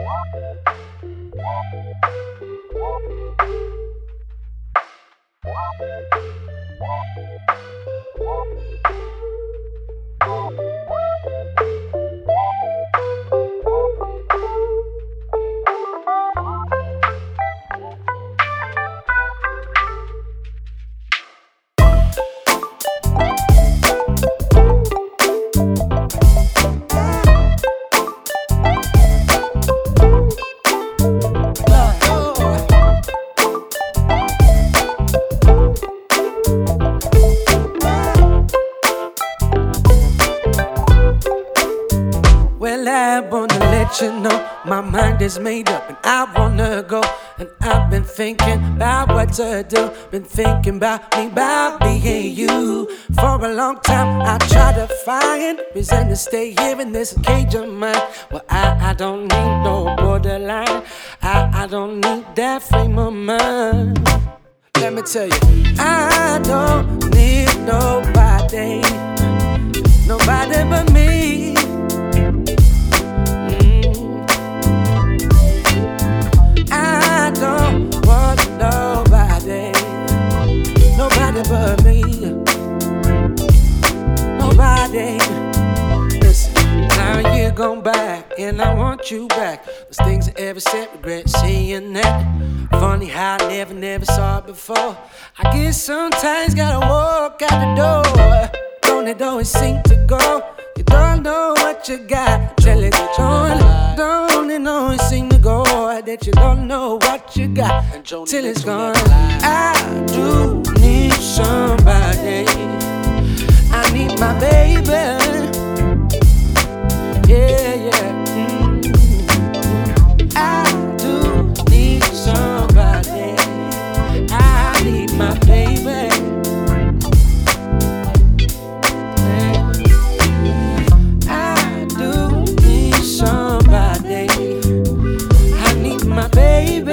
Well, I wanna let you know my mind is made up and I wanna go. And I've been thinking about what to do. Been thinking about me and you. For a long time I tried to find reason to stay here in this cage of mine. Well, I don't need no borderline. I don't need that frame of mind. Let me tell you, I don't need nobody. Nobody but me. I don't want nobody. Nobody but me. Nobody. Listen, now you're gone back, and I want you back. Those things I ever said, regret saying that. Funny how I never saw it before. I guess sometimes gotta walk out the door. Don't it always seem to go? You don't know what you got till it's gone. Don't it always seem to go that you don't know what you got till it's gone? I do need somebody. I need my baby. Yeah, yeah. I do need somebody. I need my baby. I do need somebody. I need my baby.